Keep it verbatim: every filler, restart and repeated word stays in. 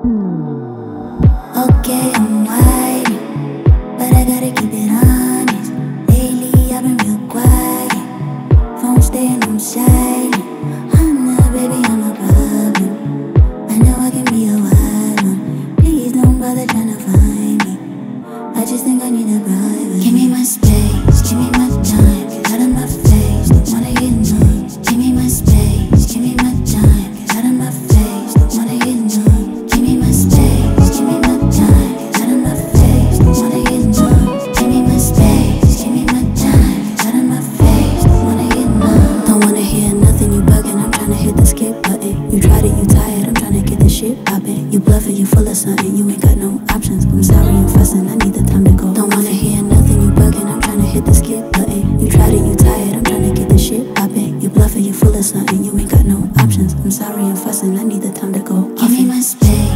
Okay, I'm whining, but I gotta keep it honest. Lately I've been real quiet, phone staying on silent. I'm not, baby, I'm a problem. I know I can be a wild one. Please don't bother trying to find me. I just think I need a private. Give me my space, give me my time. Get out of my face, don't wanna get numb. Give me my space, give me my time. Get out of my face, don't wanna get numb. Give me my space, give me my time. Get out of my face, don't wanna get numb. Give me my space, give me my time. Get out of my face, don't wanna get numb. Don't wanna hear nothing, you bugging. I'm tryna hit the skip button. You tried it, you tired. I'm tryna get this shit poppin'. You bluffing, you full of something. You ain't got no options. I'm sorry, I'm fussing. I need the time to go. Don't wanna hear nothing, you bugging. I'm tryna hit the skip button. You tried it, you tired. I'm tryna get this shit poppin'. You bluffing, you full of something. You ain't got no options. I'm sorry, I'm fussing. I need the time to go. Give me my space.